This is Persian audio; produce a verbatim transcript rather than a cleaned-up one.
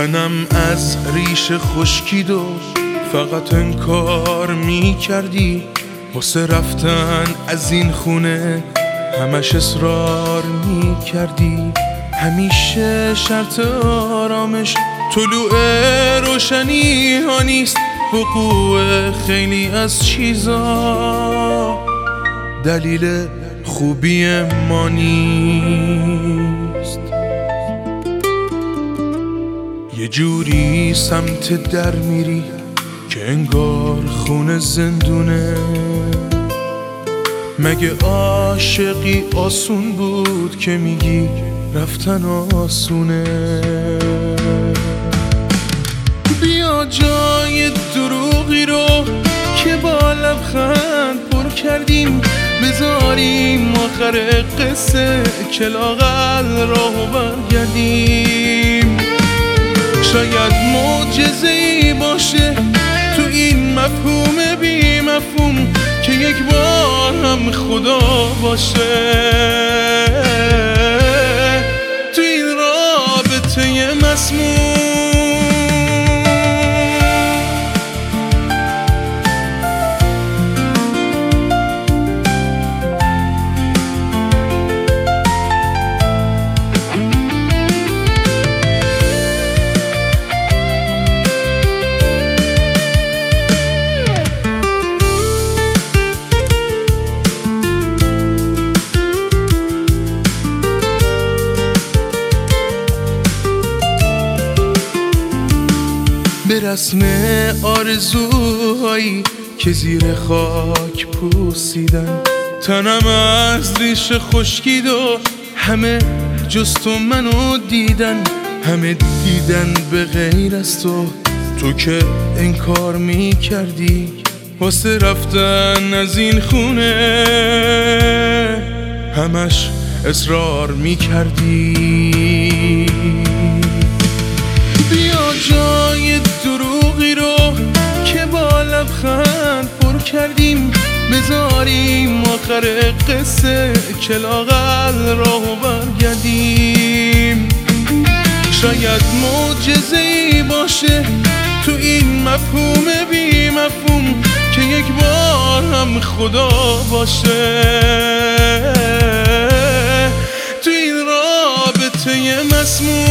تنم از ریشه خشکید و فقط انکار می کردی واسه رفتن از این خونه همش اصرار می کردی. همیشه شرط آرامش طلوع روشنی ها نیست، وقوع خیلی از چیزا دلیل خوبی ما نیست. یه جوری سمت در میری که انگار خونه زندونه. مگه عاشقی آسون بود که میگی رفتن آسونه؟ بیا جای دروغی رو که با لبخند پر کردیم بذاریم آخر قصه که لااقل راهو برگردیم. شاید معجزه‌ای باشه تو این مفهوم بی مفهوم که یک بار هم خدا باشه تو این رابطه مسموم. به رسم آرزوهایی که زیر خاک پوسیدن تنم از ریشه خشکید و همه جز تو منو دیدن. همه دیدن به غیر از تو، تو که انکار می کردی واسه رفتن از این خونه همش اصرار می کردی. بیا جای دروغی رو که با لبخند پر کردیم بذاریم آخر قصه که لااقل راهو برگردیم. شاید معجزه‌ای باشه تو این مفهوم بی مفهوم که یک بار هم خدا باشه تو این رابطه مسموم.